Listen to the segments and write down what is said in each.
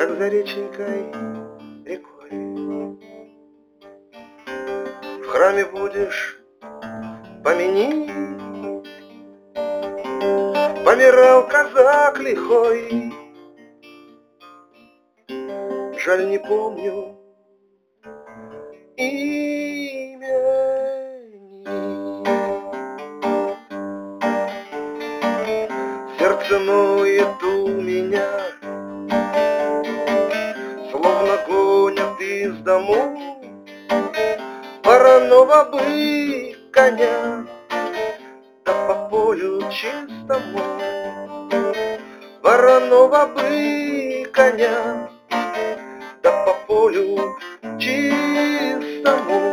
как за реченькой рекой. В храме будешь, помяни, помирал казак лихой. Жаль, не помню имени. Сердце ноет у меня, словно гонят из дому вороного бы коня, да по полю чистому вороного бы коня, да по полю чистому.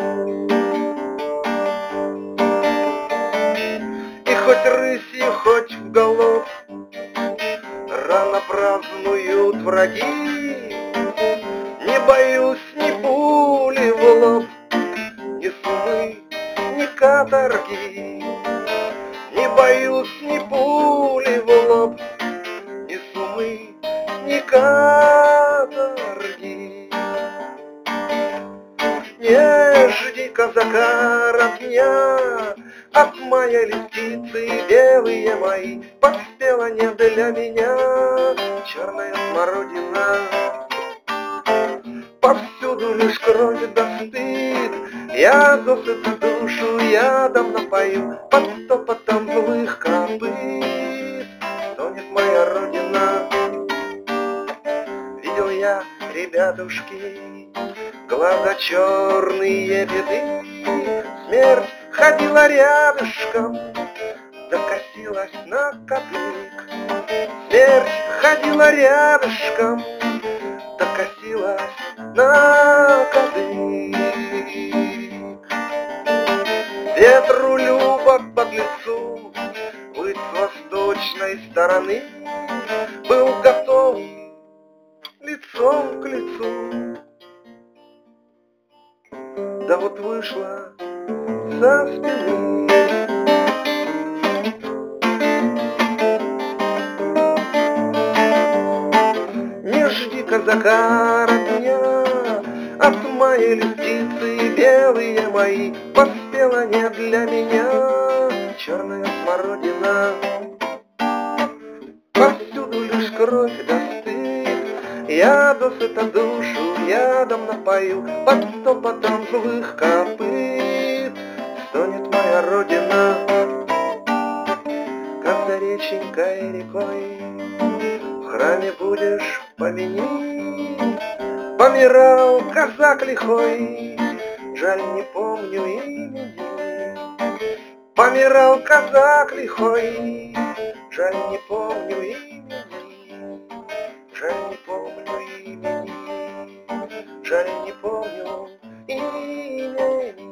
И хоть рысью, хоть вголоб рано празднуют враги, не боюсь ни пули в лоб, ни сумы, ни каторги. Не боюсь ни пули в лоб, ни сумы, ни каторги. Не жди казака родня, от мая листицы белые мои, поспела не для меня черная смородина. Повсюду лишь кровь да стыд, я досыта душу ядом напою, под топотом злых копыт стонет моя родина. Видел я, ребятушки, глаза черные беды, смерть ходила рядышком, да косилась на кадык. Смерть ходила рядышком, да косилась на кадык. Ветру любо под лицу быть с восточной стороны, был готов лицом к лицу. Да вот вышла со спины. Не жди казака родня, от моей листицы белые мои, поспела не для меня черная смородина. Повсюду лишь кровь да стыд, я досыта душу ядом напою, под топотом злых копыт стонет моя родина. Как за реченькой рекой в храме будешь, помяни, помирал казак лихой, жаль, не помню имени. Помирал казак лихой, жаль, не помню имени. Жаль, не помню имени, жаль, не помню имени.